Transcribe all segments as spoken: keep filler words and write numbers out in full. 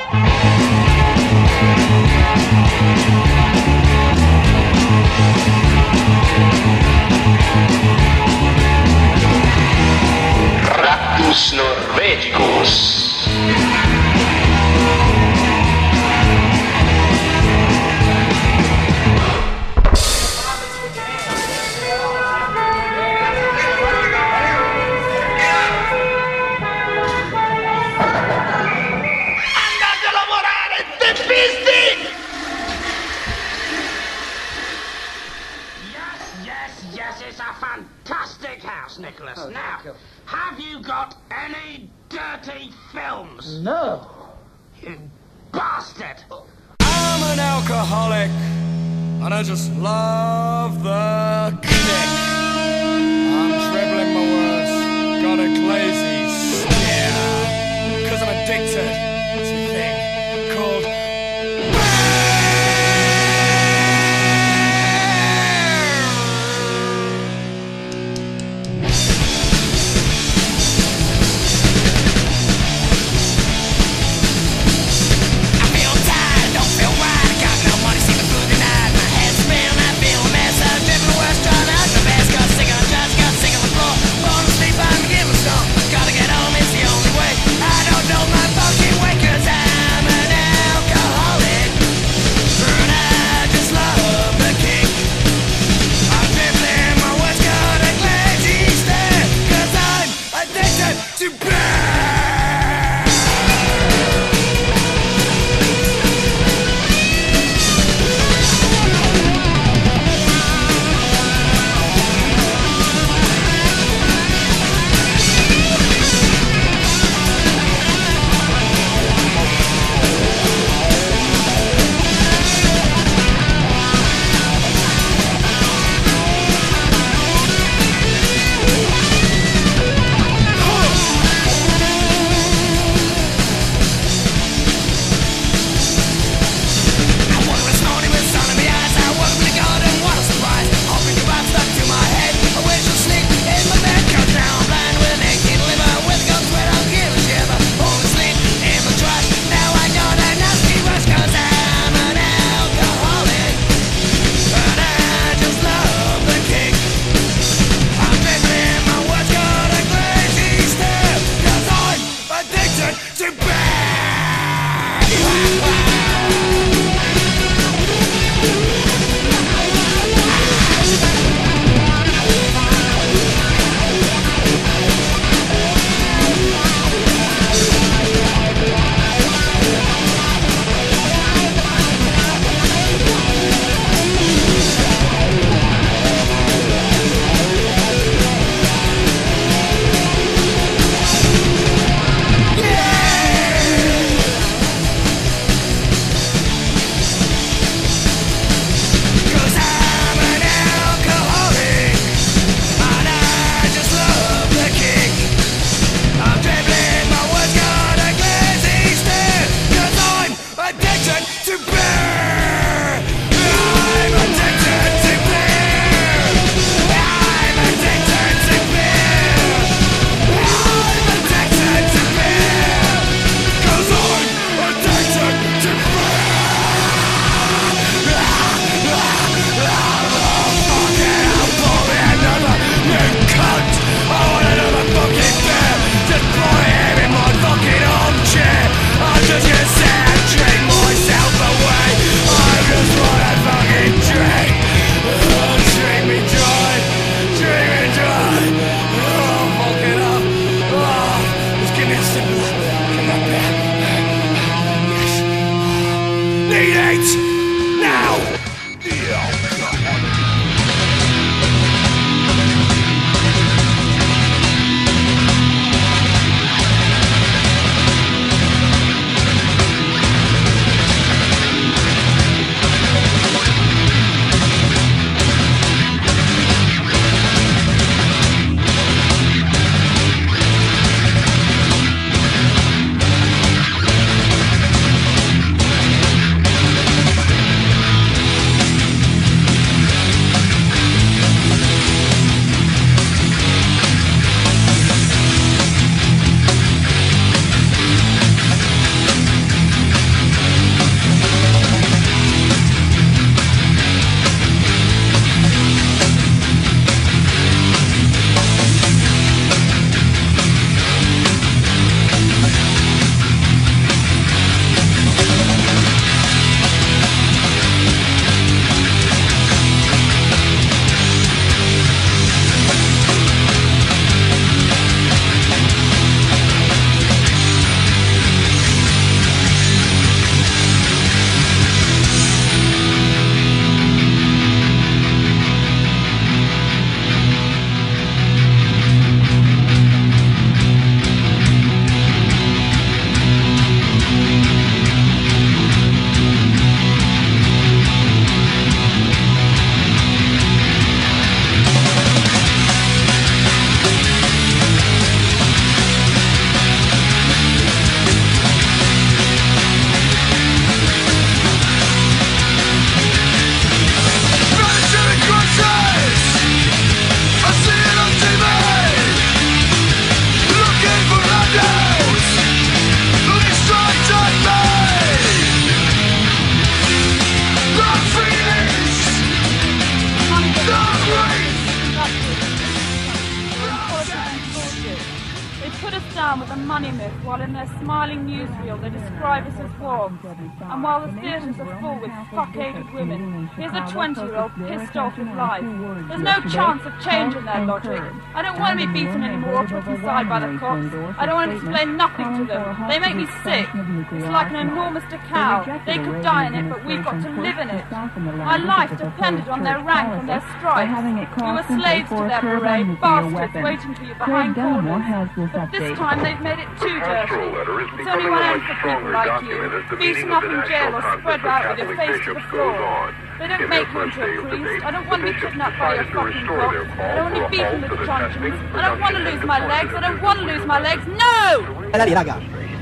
Ractus norvegicus. Andate a lavorare, teppisti! Yes, yes, yes, it's a fantastic house, Nicholas. Oh, now, thank you. have you got any dirty films? No. You bastard! I'm an alcoholic, and I just love the kick. I'm dribbling my words, got a glazy stare, cause I'm addicted to a thing called while in their smiling newsreel they describe us as warm. And while the theatres are full with fuck-hated women, here's a twenty-year-old pissed off with life. There's no chance of change in their logic. I don't want to be beaten anymore or put aside by the cops. I don't want to explain nothing to them. They make me sick. It's like an enormous decal. They could die in it, but we've got to live in it. My life depended on their rank and their stripes. We were slaves to their parade, bastards waiting for you behind corners. But this time they've made it too dirty. It's only one end for people like you, beaten up in jail or spread out with your face to the floor. They don't make you into a priest. I don't want to be kidnapped by your fucking cops. I don't want to be beaten with truncheons. I don't want to lose my legs. I don't want to lose my legs. No! Bella lì, raga.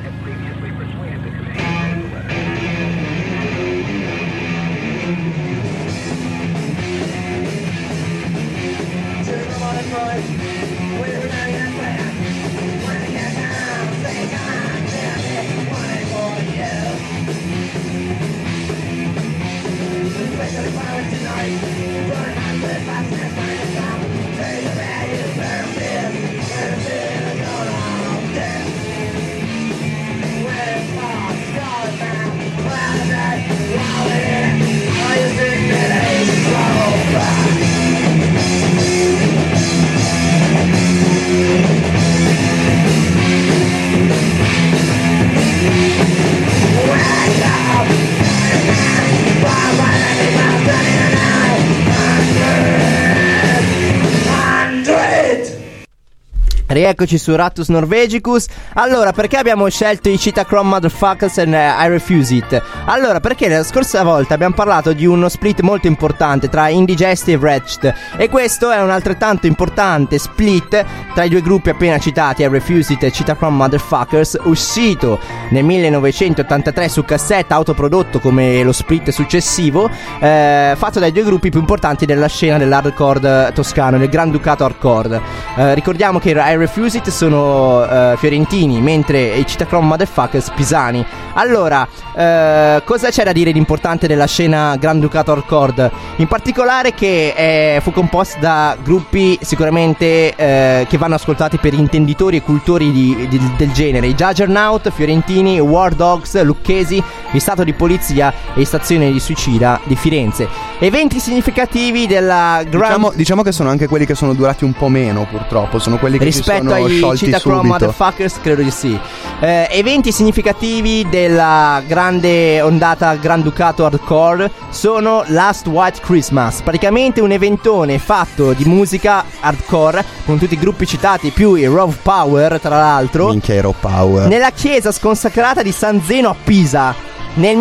Rieccoci su Rattus Norvegicus. Allora, perché abbiamo scelto i Cheetah Motherfuckers and uh, I Refuse It? Allora, perché la scorsa volta abbiamo parlato di uno split molto importante tra Indigesti e Wretched, e questo è un altrettanto importante split tra i due gruppi appena citati, I Refuse It e Cheetah Motherfuckers, uscito nel millenovecentottantatré su cassetta, autoprodotto come lo split successivo, eh, fatto dai due gruppi più importanti della scena dell'hardcore toscano, del Granducato Hardcore. Eh, ricordiamo che I Refuse It sono uh, fiorentini, mentre i Cheetah Motherfuckers pisani. Allora, uh, cosa c'è da dire di importante della scena Granducato Hardcore? In particolare che eh, fu composta da gruppi sicuramente uh, che vanno ascoltati per intenditori e cultori di, di, del genere: i Juggernaut, fiorentini, War Dogs, lucchesi, il Stato di Polizia e la Stazione di Suicida di Firenze. Eventi significativi della Grand... Diciamo, diciamo che sono anche quelli che sono durati un po' meno, purtroppo. Sono quelli che rispetto si sono ai sciolti Cheetah subito. Motherfuckers, credo di sì. eh, Eventi significativi della grande ondata Granducato Hardcore sono Last White Christmas, praticamente un eventone fatto di musica hardcore con tutti i gruppi citati, più i Raw Power, tra l'altro. Minchia, i Raw Power. Nella chiesa sconsacrata di San Zeno a Pisa nel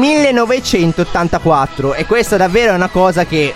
millenovecentottantaquattro. E questa davvero è una cosa che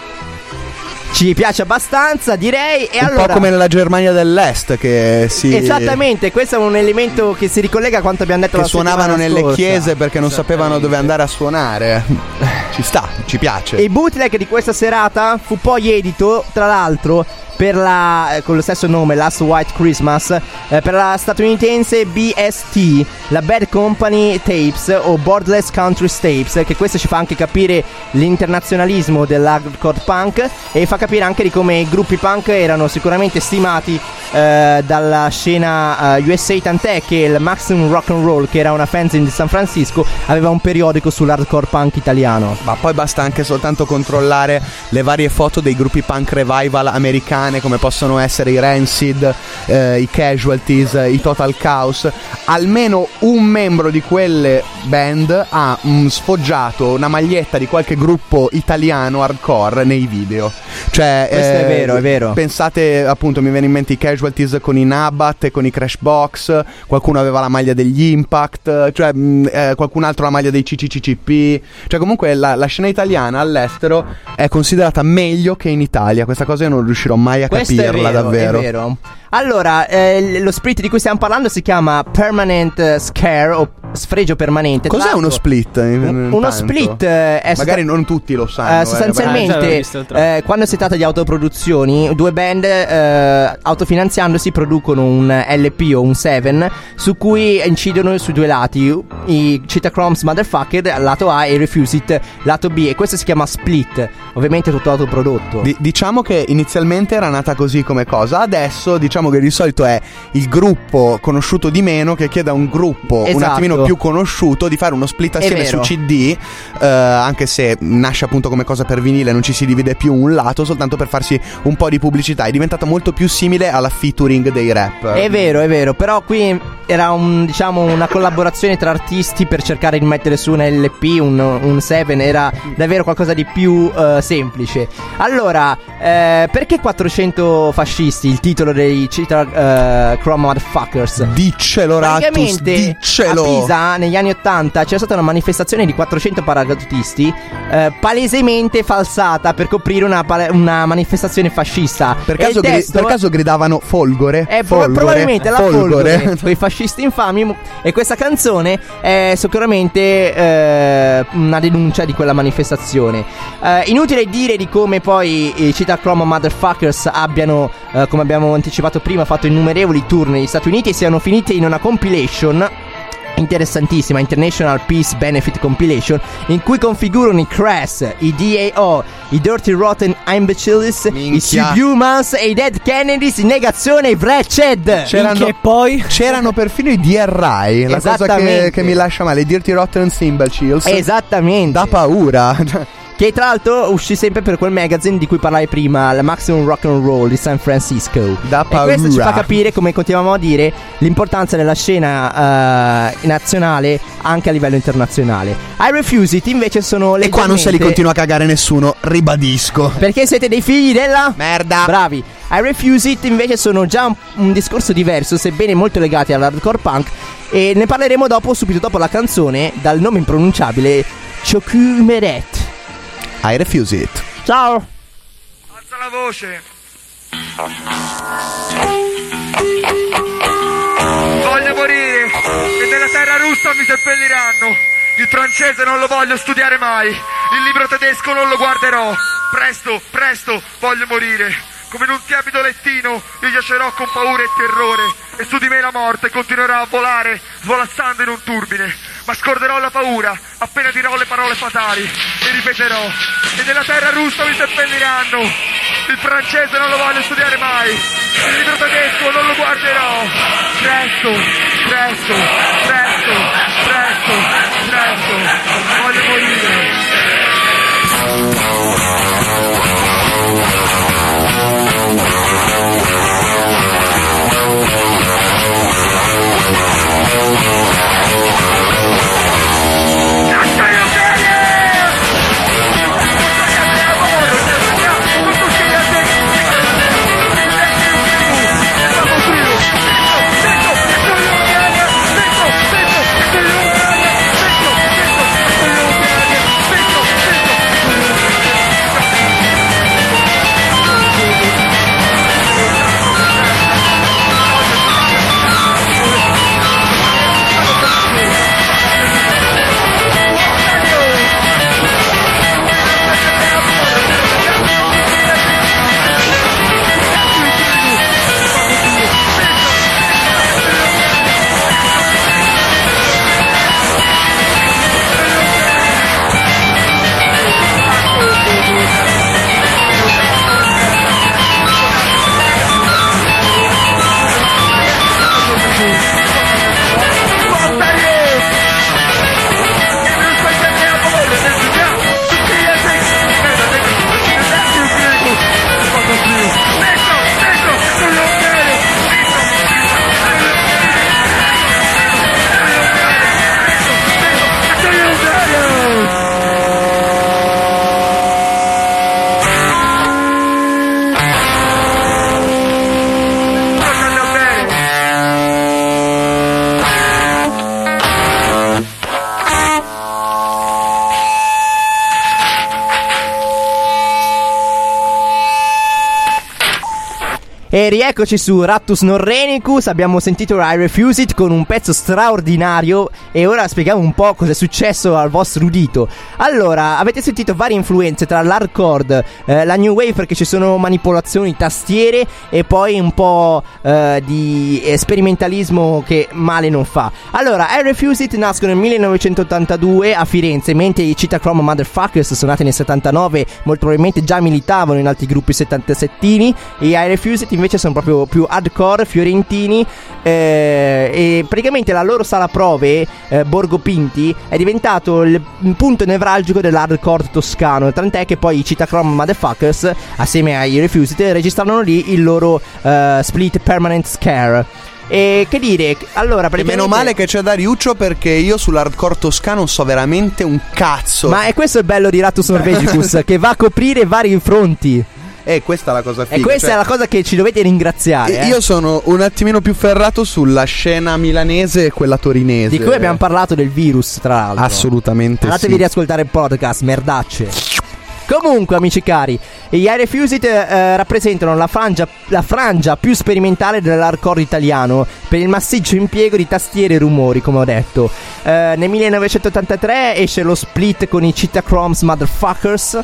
ci piace abbastanza, direi. E un allora, po' come nella Germania dell'Est, che si... Esattamente, questo è un elemento che si ricollega a quanto abbiamo detto che la suonavano nelle scorsa. chiese perché non sapevano dove andare a suonare. Ci sta, ci piace. E il bootleg di questa serata fu poi edito, tra l'altro, per la, eh, con lo stesso nome, Last White Christmas, eh, per la statunitense B S T, la Bad Company Tapes o Borderless Country Tapes, che questo ci fa anche capire l'internazionalismo dell'hardcore punk e fa capire anche di come i gruppi punk erano sicuramente stimati eh, dalla scena eh, U S A, tant'è che il Maximum Rock and Roll, che era una fanzine di San Francisco, aveva un periodico sull'hardcore punk italiano. Ma poi basta anche soltanto controllare le varie foto dei gruppi punk revival americani, come possono essere i Rancid, eh, i Casualties, i Total Chaos. Almeno un membro di quelle band ha mm, sfoggiato una maglietta di qualche gruppo italiano hardcore nei video. Cioè, questo eh, è vero, è vero. Pensate, appunto, mi viene in mente i Casualties con i Nabat e con i Crashbox. Qualcuno aveva la maglia degli Impact, cioè mh, eh, qualcun altro la maglia dei C C C C P. Cioè, comunque la, la scena italiana all'estero è considerata meglio che in Italia. Questa cosa io non riuscirò mai a questo capirla, è vero, davvero. È vero. Allora, eh, lo split di cui stiamo parlando si chiama Permanent Scare o sfregio permanente. Cos'è uno split? Un, uno split eh, è magari sta- non tutti lo sanno. eh, sostanzialmente eh, quando si tratta di autoproduzioni, due band eh, autofinanziandosi producono un L P o un Seven su cui incidono sui due lati, i Cheetah Motherfucker lato A e i Refuse It lato B, e questo si chiama split, ovviamente tutto autoprodotto. D- diciamo che inizialmente era nata così come cosa, adesso diciamo diciamo che di solito è il gruppo conosciuto di meno che chiede a un gruppo esatto. un attimino più conosciuto di fare uno split assieme su C D, eh, anche se nasce appunto come cosa per vinile, non ci si divide più un lato, soltanto per farsi un po' di pubblicità. È diventata molto più simile alla featuring dei rap. È vero, è vero, però qui era un, diciamo, una collaborazione tra artisti per cercare di mettere su un L P, un, un Seven, era davvero qualcosa di più uh, semplice. Allora, eh, perché quattrocento fascisti? Il titolo dei Cita uh, Chrome Motherfuckers. Diccelo, Rattus, diccelo. A Pisa negli anni ottanta c'è stata una manifestazione di quattrocento paracadutisti eh, palesemente falsata per coprire una, una manifestazione fascista. Per caso, gri- testo... per caso gridavano Folgore? Eh, Folgore, probabilmente la Folgore, Folgore, quei fascisti infami. E questa canzone è sicuramente eh, una denuncia di quella manifestazione. eh, Inutile dire di come poi i Cita Chrome Motherfuckers abbiano, eh, come abbiamo anticipato prima, fatto innumerevoli tour negli Stati Uniti e siano finite in una compilation interessantissima, International Peace Benefit Compilation, in cui configurano i Crass, i D A O, i Dirty Rotten Imbeciles, i Subhumans e i Dead Kennedys in negazione ai Wretched. C'erano, che poi c'erano perfino i D R I, la cosa che, che mi lascia male, i Dirty Rotten Imbeciles. Esattamente. Da paura. Che tra l'altro uscì sempre per quel magazine di cui parlavi prima, la Maximum Rock and Roll di San Francisco. Da paura. E questo ci fa capire, come continuiamo a dire, l'importanza della scena uh, nazionale anche a livello internazionale. I Refuse It invece sono E qua non se li continua a cagare nessuno, ribadisco. Perché siete dei figli della merda. Bravi. I Refuse It invece sono già un, un discorso diverso, sebbene molto legati all'hardcore punk, e ne parleremo dopo, subito dopo la canzone dal nome impronunciabile Chokumeret. I Refuse It. Ciao. Alza la voce. Voglio morire e nella terra russa mi seppelliranno. Il francese non lo voglio studiare mai. Il libro tedesco non lo guarderò. Presto, presto, voglio morire. Come in un tiepido lettino io giacerò con paura e terrore, e su di me la morte continuerà a volare, svolazzando in un turbine. Ma scorderò la paura appena dirò le parole fatali e ripeterò: e nella terra russa mi seppelliranno. Il francese non lo voglio studiare mai. Il libro tedesco non lo guarderò. Presto, presto, presto, presto, presto, voglio morire. E rieccoci su Rattus Norrenicus. Abbiamo sentito I Refuse It con un pezzo straordinario. E ora spieghiamo un po' cosa è successo al vostro udito. Allora, avete sentito varie influenze tra l'hardcore, eh, la new wave, perché ci sono manipolazioni, tastiere, e poi un po' eh, di sperimentalismo che male non fa. Allora, I Refuse It nascono nel millenovecentottantadue a Firenze, mentre i Cita Chrome Motherfuckers sono nati nel settantanove. Molto probabilmente già militavano in altri gruppi settantasettini. E I Refuse It invece invece sono proprio più hardcore, fiorentini, eh, e praticamente la loro sala prove, eh, Borgo Pinti, è diventato il punto nevralgico dell'hardcore toscano, tant'è che poi i Citachrome Motherfuckers, assieme ai Refused, registrarono lì il loro uh, split Permanent Scare. E che dire, allora praticamente... E meno male che c'è Dariuccio, perché io sull'hardcore toscano so veramente un cazzo. Ma è questo il bello di Rattus Norvegicus, che va a coprire vari fronti. E questa è la cosa figa. E questa cioè, è la cosa che ci dovete ringraziare. Io eh. sono un attimino più ferrato sulla scena milanese e quella torinese. Di cui abbiamo parlato del virus, tra l'altro. Assolutamente. Andatevi sì. a riascoltare il podcast, merdacce. Comunque, amici cari, gli I Refused eh, rappresentano la frangia, la frangia più sperimentale dell'hardcore italiano per il massiccio impiego di tastiere e rumori, come ho detto. Eh, nel millenovecentottantatré esce lo split con i Citachromes Motherfuckers,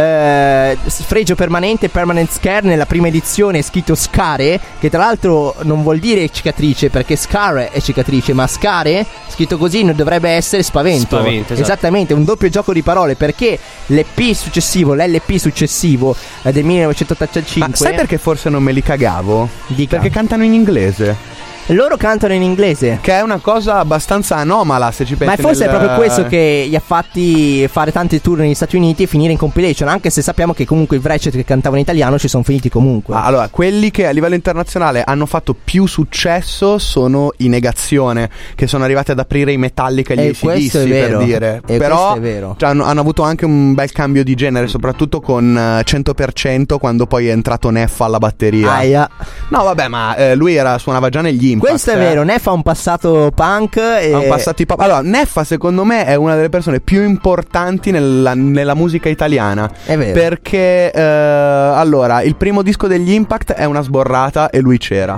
eh, sfregio permanente, Permanent Scare. Nella prima edizione è scritto Scare, che tra l'altro non vuol dire cicatrice, perché Scare è cicatrice, ma Scare, scritto così, non dovrebbe essere spavento. Spavento, esatto. Esattamente, un doppio gioco di parole, perché l'E P successivo, l'L P successivo eh, del millenovecentottantacinque. Ma sai perché forse non me li cagavo? Dica. Perché cantano in inglese. Loro cantano in inglese, che è una cosa abbastanza anomala, se ci pensi. ma forse nel... è proprio questo che gli ha fatti fare tanti tour negli Stati Uniti e finire in compilation, anche se sappiamo che comunque i Wretched che cantavano in italiano ci sono finiti comunque. Ah, allora, quelli che a livello internazionale hanno fatto più successo sono i Negazione, che sono arrivati ad aprire i Metallica e gli A C D C, per dire. E però è vero. Cioè, hanno, hanno avuto anche un bel cambio di genere, soprattutto con uh, cento per cento, quando poi è entrato Neffa alla batteria. Aia. No vabbè, ma eh, lui era, suonava già negli Impact. Questo è eh. vero, Neffa ha un passato punk e... Ha un passato hip hop. Allora, Neffa secondo me è una delle persone più importanti nella, nella musica italiana. È vero. Perché eh, allora, il primo disco degli Impact è una sborrata e lui c'era.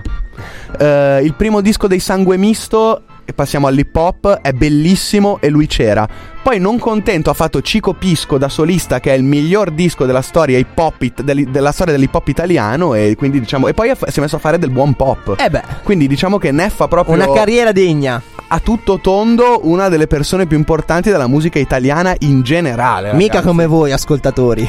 eh, Il primo disco dei Sangue Misto, e passiamo all'hip hop, è bellissimo e lui c'era. Poi, non contento, ha fatto Cico Pisco da solista, che è il miglior disco della storia hip hop it, dell- della storia dell'hip hop italiano, e quindi diciamo, e poi ha, si è messo a fare del buon pop. Eh beh, quindi diciamo che Neffa proprio una carriera degna. a tutto tondo una delle persone più importanti della musica italiana in generale. Mica ragazzi. come voi ascoltatori.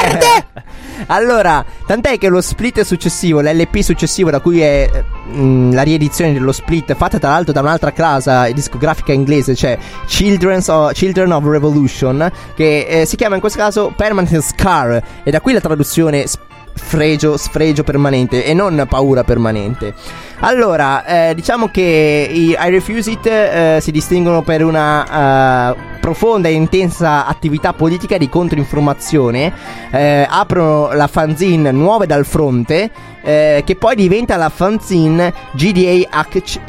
Allora, tant'è che lo split successivo, l'L P successivo, da cui è mh, la riedizione dello split, fatta tra l'altro da un'altra casa discografica inglese, cioè Children's of, Children of Revolution, che eh, si chiama in questo caso Permanent Scar, e da qui la traduzione sfregio, sfregio permanente e non paura permanente. Allora, eh, diciamo che i I Refuse It eh, si distinguono per una uh, profonda e intensa attività politica di controinformazione. eh, Aprono la fanzine Nuove dal Fronte, eh, che poi diventa la fanzine G D A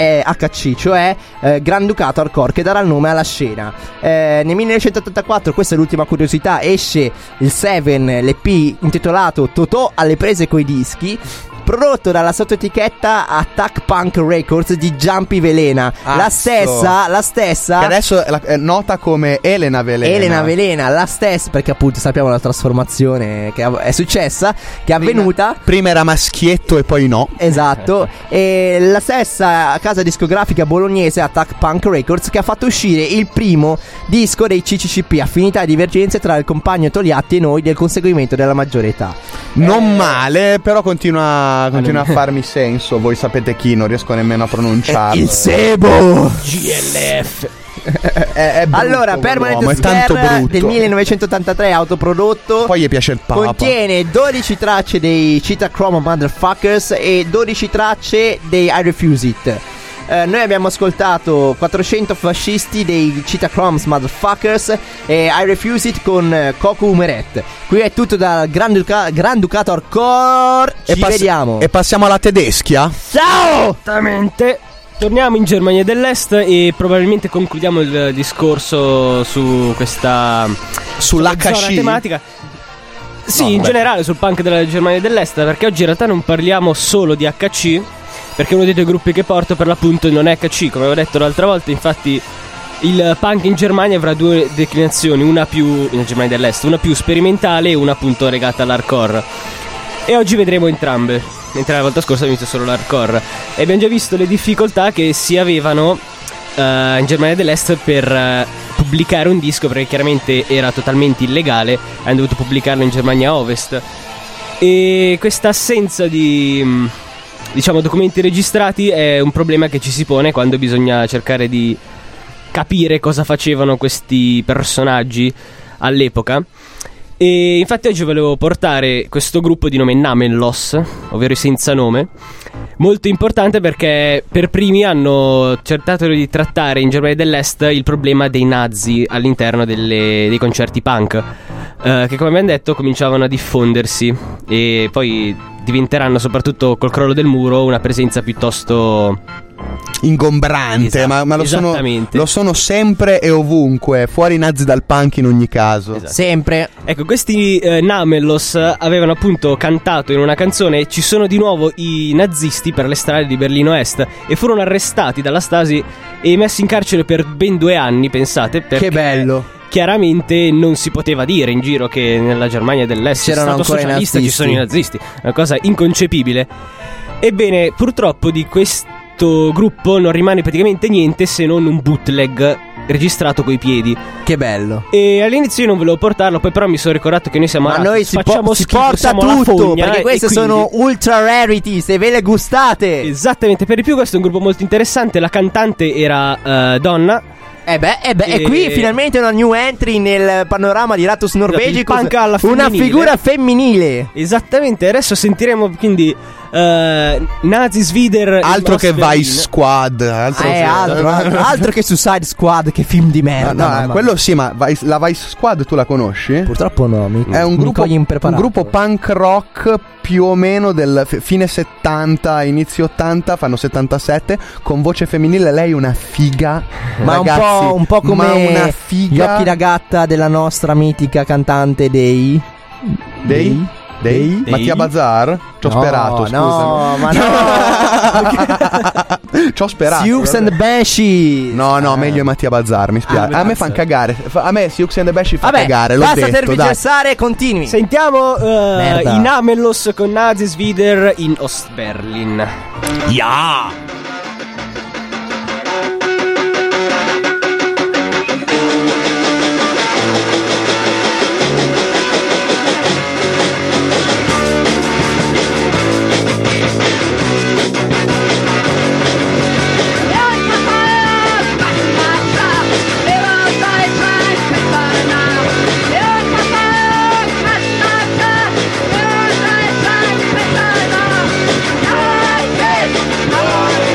H C, cioè eh, Granducato Hardcore, che darà il nome alla scena. eh, Nel millenovecentottantaquattro, questa è l'ultima curiosità, esce il Seven, l'E P intitolato Totò alle prese coi dischi, prodotto dalla sottoetichetta Attack Punk Records di Giampi Velena. Azzo. La stessa, la stessa Che adesso è, la, è nota come Elena Velena. Elena Velena, la stessa, perché appunto sappiamo la trasformazione che è successa, che è avvenuta. Prima era maschietto e poi no. Esatto. E la stessa casa discografica bolognese Attack Punk Records, che ha fatto uscire il primo disco dei C C C P, Affinità e Divergenze tra il compagno Togliatti e noi, del conseguimento della maggiore età. Non Eh, male, però continua, continua a farmi senso. Voi sapete chi, non riesco nemmeno a pronunciarlo. Il Sebo G L F. è, è brutto, Allora, Permanent quell'uomo, è tanto Scare brutto. del millenovecentottantatré, autoprodotto. Poi gli piace il papa. Contiene dodici tracce dei Citachrome Motherfuckers e dodici tracce dei I Refuse It. Eh, noi abbiamo ascoltato quattrocento fascisti dei Citachromes Motherfuckers e I Refuse It con eh, Coco Umeret. Qui è tutto dal Granduca- Granducato Hardcore. Ci E pass- vediamo. E passiamo alla tedeschia. Ciao! Esattamente. Torniamo in Germania dell'Est e probabilmente concludiamo il discorso su questa Sull'H zona C. tematica. Sì, No, in vabbè. generale sul punk della Germania dell'Est, perché oggi in realtà non parliamo solo di H C, perché uno dei due gruppi che porto per l'appunto non è H C, come avevo detto l'altra volta. Infatti il punk in Germania avrà due declinazioni, una più in Germania dell'Est, una più sperimentale e una appunto legata all'hardcore. E oggi vedremo entrambe, mentre la volta scorsa abbiamo visto solo l'hardcore. E abbiamo già visto le difficoltà che si avevano uh, in Germania dell'Est per uh, pubblicare un disco, perché chiaramente era totalmente illegale, hanno dovuto pubblicarlo in Germania Ovest. E questa assenza di, diciamo documenti registrati è un problema che ci si pone quando bisogna cercare di capire cosa facevano questi personaggi all'epoca. E infatti oggi volevo portare questo gruppo di nome Namellos, ovvero i senza nome, molto importante perché per primi hanno cercato di trattare in Germania dell'Est il problema dei nazi all'interno delle, dei concerti punk, eh, che come abbiamo detto cominciavano a diffondersi e poi diventeranno, soprattutto col crollo del muro, una presenza piuttosto ingombrante. Esatto, ma, ma lo, sono, lo sono sempre e ovunque. Fuori i nazi dal punk in ogni caso. Esatto. Sempre. Ecco, questi eh, Namellos avevano appunto cantato in una canzone "Ci sono di nuovo i nazisti per le strade di Berlino Est", e furono arrestati dalla Stasi e messi in carcere per ben due anni, pensate, perché che bello. Chiaramente non si poteva dire in giro che nella Germania dell'Est c'erano stato ancora socialista i ci sono i nazisti, una cosa inconcepibile. Ebbene, purtroppo di questo gruppo non rimane praticamente niente se non un bootleg registrato coi piedi. Che bello. E all'inizio io non volevo portarlo, poi però mi sono ricordato che noi siamo Ma arati, noi si, facciamo po- si schifo, porta siamo alla tutto, fogna, perché e queste quindi... sono ultra rarity, se ve le gustate. Esattamente, per di più questo è un gruppo molto interessante. La cantante era uh, donna. Eh beh, eh beh, e... E qui finalmente una new entry nel panorama di Rattus Norvegicus, punk alla una femminile. figura femminile. Esattamente, adesso sentiremo quindi uh, Nazi Svider, altro che Vice Squad, altro, eh, che... altro, altro, altro che Suicide Squad, che film di merda. No, no, quello sì, ma Vice, la Vice Squad tu la conosci? Purtroppo no, mi, è un mi gruppo, cogli impreparato. un gruppo punk rock più o meno del f- fine settanta, inizio ottanta, fanno settantasette, con voce femminile. Lei è una figa, ma ragazzi, un po', un po' come ma una figa. Gli occhi da gatta della nostra mitica cantante dei Dei? Dei? Dei? Mattia Bazar? Ci ho no, sperato, scusa. No, ma no. Ci ho sperato. Sioux and the Banshees. No, no, meglio Mattia Bazar, mi spiace. Ah, a me fanno cagare. A me Sioux and the Banshees fa Vabbè, cagare, l'ho basta detto, dai. tergiversare, continui. Sentiamo uh, Merda. i Namellos con Nazi Svider in Ostberlin. Ja! Yeah!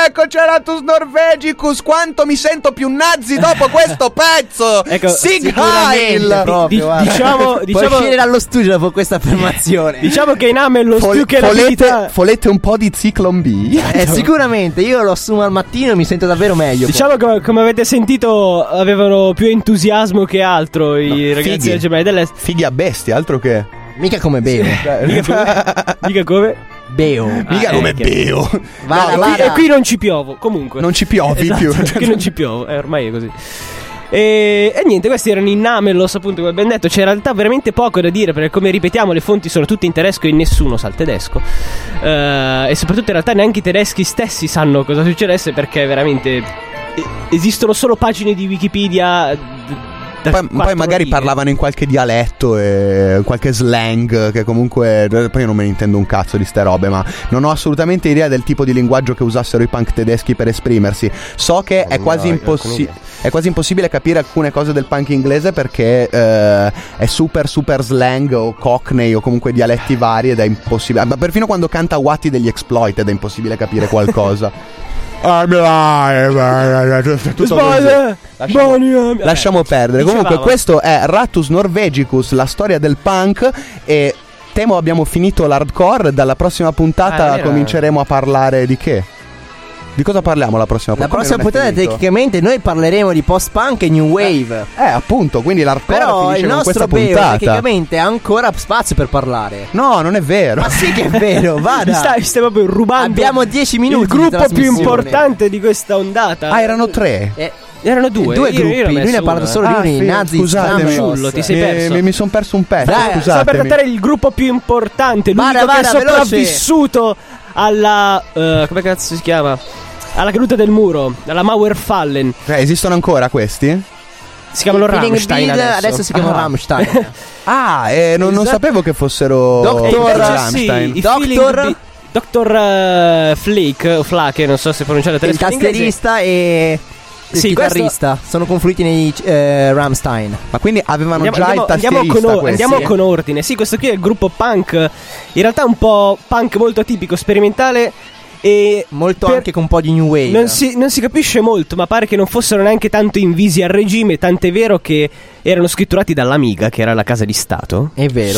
rieccoci a Ratus Norvegicus. Quanto mi sento più nazi dopo questo pezzo. Ecco, Sig Heil. proprio, Di- diciamo, Puoi diciamo, uscire dallo studio dopo questa affermazione. diciamo che in Amelos Fol- più che folete, l'abilità, folete un po' di Zyklon B. Eh, sicuramente, io lo assumo al mattino e mi sento davvero meglio. diciamo che come avete sentito avevano più entusiasmo che altro i ragazzi fighi. del Gemelli dell'Est. Fighi a bestia, altro che. Mica come Beo. Dica come? Beo. Mica Ah, come eh, che- Beo. Vada, E qui, vada. e qui non ci piovo, comunque. Non ci piovi Esatto, più. qui non ci piovo, eh, ormai è così. E, e niente, questi erano i Namelos, appunto, come abbiamo detto. C'è in realtà veramente poco da dire, perché come ripetiamo le fonti sono tutte in tedesco e nessuno sa il tedesco. Eh, e soprattutto in realtà neanche i tedeschi stessi sanno cosa succedesse, perché veramente eh, esistono solo pagine di Wikipedia. d- da Poi, poi quattro magari righe. parlavano in qualche dialetto e qualche slang che comunque poi io non me ne intendo un cazzo di ste robe, ma non ho assolutamente idea del tipo di linguaggio che usassero i punk tedeschi per esprimersi. So che è quasi, no, impossi- alcune è quasi impossibile capire alcune cose del punk inglese perché eh, è super super slang o cockney o comunque dialetti vari ed è impossibile. Ma perfino quando canta Watti degli Exploited è impossibile capire qualcosa. I'm alive. Tutto Sbaglia! così. Buoni- eh, Lasciamo perdere. dicevamo. Comunque questo è Ratus Norvegicus, la storia del punk. E temo abbiamo finito l'hardcore. Dalla prossima puntata Ah, è vero. cominceremo a parlare di che? Di cosa parliamo la prossima La puntata? prossima puntata tecnicamente noi parleremo di post-punk e new wave. Eh appunto, quindi l'hardcore Però finisce il con nostro questa Beo puntata. tecnicamente ha ancora spazio per parlare. No, non è vero. Ma sì che è vero, Mi vada. stai, stai proprio rubando. Abbiamo dieci minuti il di gruppo più trasmissione. importante di questa ondata. Ah, erano tre. Eh, Erano due. due Io- io ne ho gruppi, lui messo ne ha parlato uno, solo eh. di Ah, uno, i sì, nazi scusatemi. Ciullo, ti sei Mi- perso. Mi, mi sono perso un pezzo. Dai, Stavo per Scusatemi. trattare il gruppo più importante, l'unico Vada, vada, che è sopravvissuto alla eh, come cazzo si chiama? Alla caduta del muro, alla Mauerfallen. Eh, esistono ancora questi? Si chiamano Feeling Rammstein Bill adesso. adesso si chiamano Ah. Rammstein. Ah, eh, non, non Esatto. sapevo che fossero Doctor- E invece Rammstein. sì, i Doctor- Feeling Bi- Doctor eh, Flake o Flake, non so se pronunciare Il tedesco o inglese. tastierista e il Sì, questo- chitarrista sono confluiti nei eh, Rammstein. Ma quindi avevano Andiamo, già andiamo- il andiamo tastierista con, or- questi? andiamo con ordine. Sì, questo qui è il gruppo punk. In realtà un po' punk molto atipico, sperimentale. E Molto per- anche con un po' di new wave. Non si, non si capisce molto, ma pare che non fossero neanche tanto invisi al regime. Tant'è vero che erano scritturati dall'Amiga, che era la casa di Stato. È vero.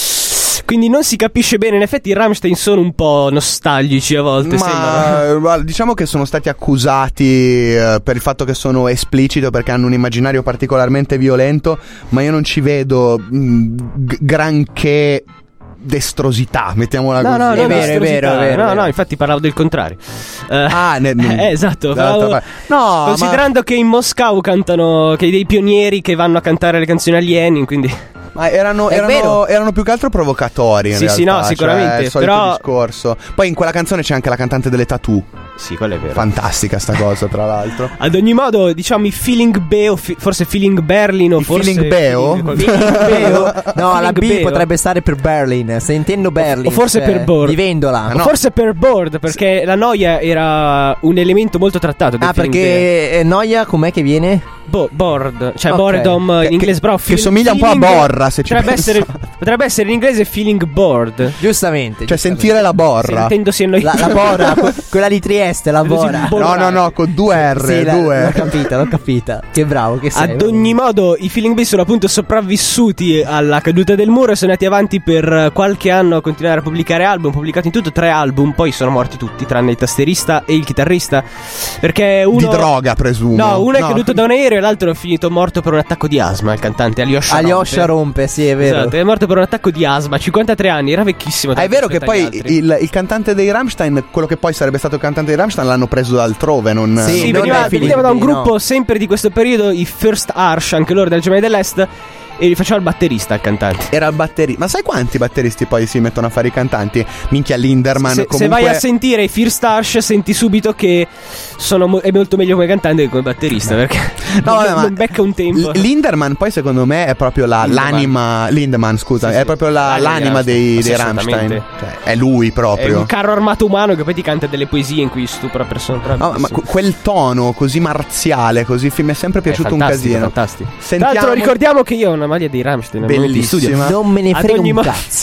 Quindi non si capisce bene. In effetti i Rammstein sono un po' nostalgici a volte. sembrano. Ma ma diciamo che sono stati accusati eh, per il fatto che sono esplicito, perché hanno un immaginario particolarmente violento, ma io non ci vedo mh, g- granché destrosità, mettiamola No, così. no, È non vero, è distrosità. vero, è vero, è No, vero. no, infatti parlavo del contrario. Eh, Ah, ne- eh, esatto. dall'altra parlavo- parte. No, Considerando che in Mosca cantano, che dei pionieri che vanno a cantare le canzoni a Lenin, quindi ma, ma erano, È erano, vero. erano più che altro provocatori in Sì, sì, realtà, no, sicuramente, cioè, il solito però- discorso. Poi in quella canzone c'è anche la cantante delle tattoo. sì, quello è vero. Fantastica sta cosa, tra l'altro. Ad ogni modo, diciamo i Feeling Beo, fi- forse Feeling Berlin o I forse Feeling Beo? Feeling- Beo? No, la Feeling B Beo. potrebbe stare per Berlin. Sentendo Berlin, o forse cioè, per Board. vivendola. O forse per Board, perché la noia era un elemento molto trattato del Ah, Feeling perché eh, noia com'è che viene? Bo- board, cioè Ok. boredom Che- in inglese, però che feel- somiglia un po' a feeling- borra, se ci potrebbe pensi. essere, potrebbe essere in inglese feeling bored. Giustamente. Cioè sentire la borra. Sentendosi la, annoiato. la Bora, que- quella di Trieste, la Bora. Bo- No, no, no, con due R, Sì, la- due. l'ho capita, l'ho capita. Che bravo che sei. Ad ogni modo, i Feeling Bee sono appunto sopravvissuti alla caduta del muro e sono andati avanti per qualche anno a continuare a pubblicare album. Pubblicati in tutto tre album, poi sono morti tutti, tranne il tastierista e il chitarrista. Perché uno. Di droga, presumo. No, uno è caduto da un aereo e l'altro è finito morto per un attacco di asma. Il cantante Alyosha Alyosha rompe, sì, è vero. Esatto, è morto per un attacco di asma, cinquantatré anni, era vecchissimo. Ah, è vero che rispetto agli poi altri. il, il cantante dei Rammstein, quello che poi sarebbe stato il cantante dei Rammstein, l'hanno preso altrove. Non, Sì, Sì, non veniva, è Feeling veniva da un Bee, gruppo no. sempre di questo periodo, i First Arsh, anche loro del Gemelli dell'Est, e gli faceva il batterista il cantante. Era il batterista. Ma sai quanti batteristi poi si mettono a fare i cantanti? Minchia, Linderman. Se, comunque... se vai a sentire i First Arsh senti subito che sono mo- è molto meglio come cantante che come batterista, perché No, non, vabbè, ma non becca un tempo. L- Linderman poi secondo me è proprio la, Lindemann. l'anima. Lindemann, scusa, Sì, è sì. proprio la- L'anima l'anima di dei, dei Rammstein. Rammstein. Assolutamente. Cioè, è lui È proprio. un carro armato umano che poi ti canta delle poesie in cui stupra persone. No, ma que- quel tono così marziale, così fi- mi è sempre piaciuto un casino. Fantastico. Tra Sentiamo. l'altro ricordiamo che io ho una maglia dei Rammstein al momento di studio. Bellissima. Non me ne Ad frega ogni un mo- cazzo.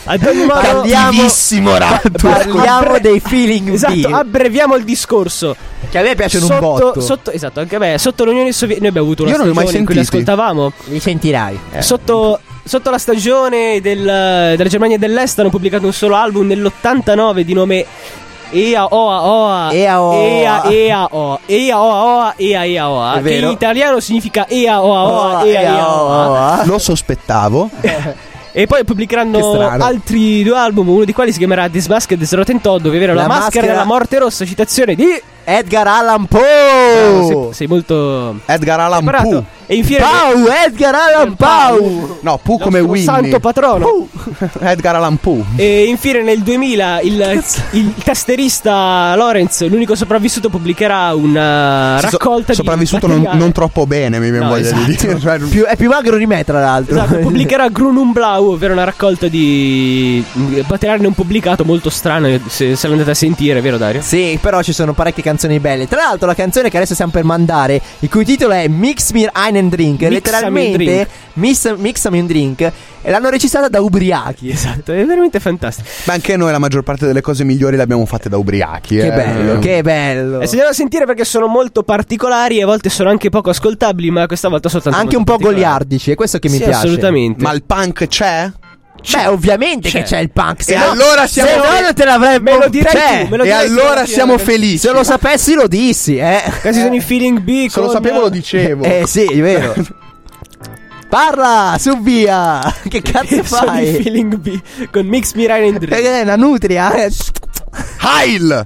Ad ogni modo, Parliamo, Rattus. parliamo dei feeling esatto, B, abbreviamo il discorso. che a me piacciono un Sotto, botto. sotto, esatto, anche a me. Sotto l'Unione Sovietica, noi abbiamo avuto una Io non li ho mai stagione in cui li sentiti. ascoltavamo. Li sentirai. Eh. Sotto, sotto la stagione del, della Germania dell'Est hanno pubblicato un solo album nell'ottantanove di nome Ea Oa Oa Ea Oa. Ea Ea Oa Ea Oa Oa Ea Ea Oa, È che in vero. italiano significa Ea Oa Oa Ea Ea Oa. Lo sospettavo. E poi Che pubblicheranno strano. altri due album, uno di quali si chiamerà This Masked is Rotten Todd, ovvero La, La maschera maschera- della morte rossa, citazione di Edgar Allan Poe. sei, sei molto Edgar Allan preparato. Poe. E infine Pau, Edgar Allan Poe. No, Poe come nostro Winnie. santo patrono. Edgar Allan Poe. E infine nel duemila il, il tasterista Lorenz, l'unico sopravvissuto, pubblicherà una So- raccolta sopravvissuto di non, materiale. non troppo bene, mi viene No, voglia di esatto. dire. Cioè, Più- è più magro di me, tra l'altro. Esatto, pubblicherà Grununblau, ovvero una raccolta di materiale non pubblicato molto strano, se, se l'andate a sentire, vero Dario? Sì, però ci sono parecchie canzoni belle. Tra l'altro, la canzone che adesso stiamo per mandare, il cui titolo è Mix Me einen Drink, Mixami letteralmente un drink. Mix, Mixami un Drink, e l'hanno recitata da ubriachi. Esatto, è veramente fantastico. ma anche noi la maggior parte delle cose migliori le abbiamo fatte da ubriachi. Che eh. bello, che bello. E se andiamo a sentire, perché sono molto particolari e a volte sono anche poco ascoltabili, ma questa volta soltanto Anche un molto po' particolari. goliardici, è questo che mi Sì, piace. assolutamente. Ma il punk c'è? Beh, ovviamente C'è. che c'è il punk. Se E no, allora siamo- se no non te l'avrei Me lo dirai c'è. tu, me lo E dirai tu, allora Mattia, siamo perché- felici. Se lo sapessi lo dissi, eh. Questi sono i Feeling B. Se lo con- sapevo lo dicevo. Eh sì, è vero. Parla, su via. Che cazzo Sono i fai? Feeling B con Mix Me Ryan and Drink. Perché è una nutria, eh. Heil!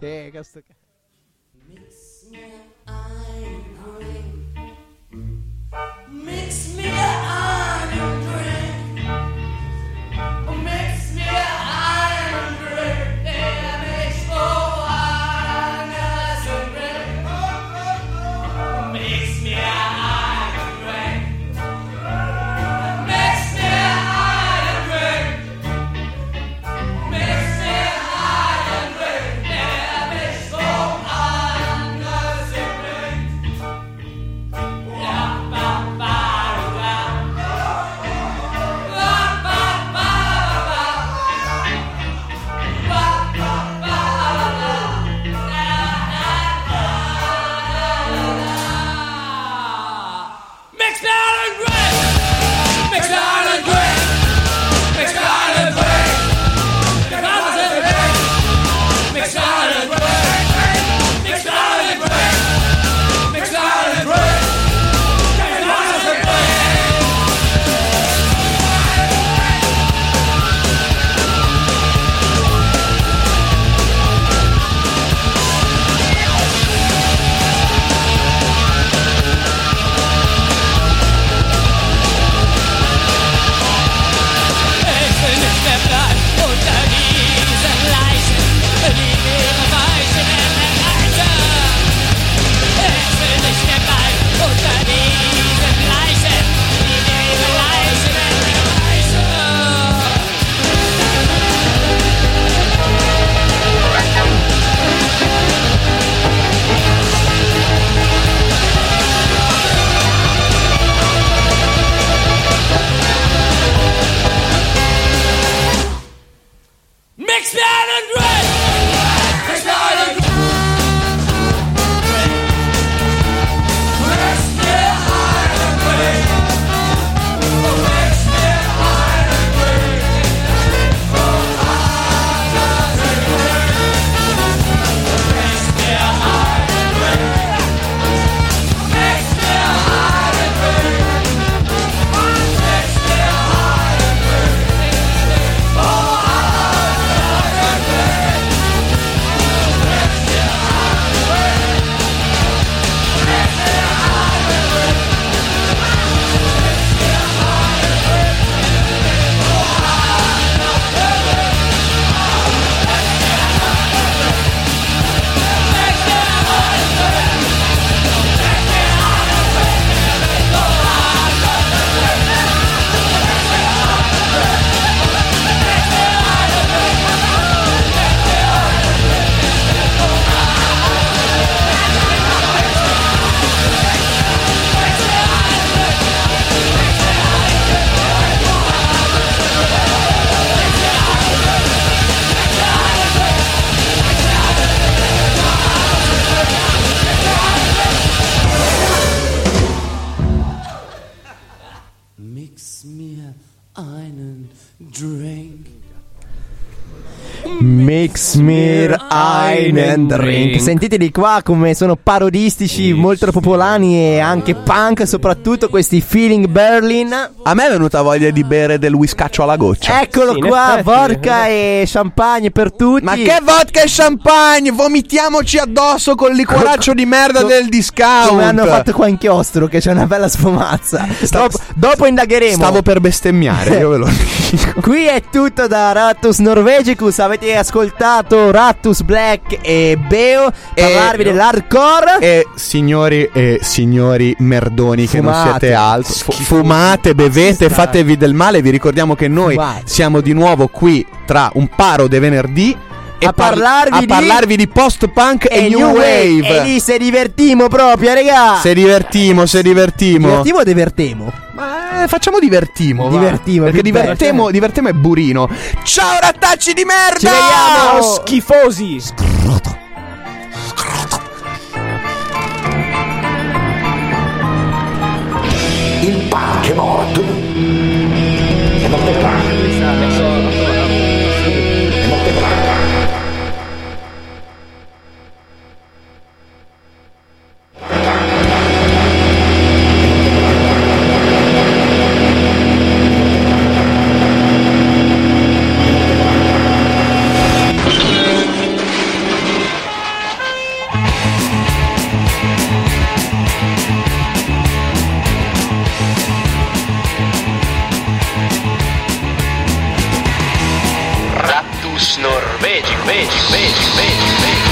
Mix me a iron drink. Mix me a iron drink. And it's for as a drink. Mix me a iron drink. Mix me a iron drink. Mix me a iron drink. And it's for as a drink. Yeah, ba, ba, ba. drink. Mix mir ein and drink. Sentiteli qua come sono parodistici, molto popolani e anche punk, soprattutto questi Feeling Berlin. A me è venuta voglia di bere del whiskaccio alla goccia. Eccolo Sì, in qua, effetti. vodka e champagne per tutti. Ma che vodka e champagne? Vomitiamoci addosso col liquoraccio di merda Co- del discount. Come hanno fatto qua a Inchiostro, che c'è una bella sfumazza. dopo, dopo indagheremo. Stavo per bestemmiare, io ve lo dico. Qui è tutto da Rattus Norvegicus. Avete ascoltato Rattus Black e Beo parlarvi dell'hardcore. E signori e signori merdoni che non Fumate. siete altro, Fu- fumate, bevete, fatevi del male. Vi ricordiamo che noi Fumate. siamo di nuovo qui tra un paro de venerdì e A parlarvi a di- parlarvi di post-punk e, E new wave. E lì se divertimo proprio, regà. Se divertimo, se divertimo. Divertimo o divertemo? Ma eh, facciamo divertimo, va. Divertimo, Perché più bello. divertemo, divertemo è burino. Ciao rattacci di merda. Ci vediamo. Ciao schifosi. Il punk è morto. È morto il punk. È morto il punk. Rattus Norvegicus. Vegi, vegi, vegi, vegi.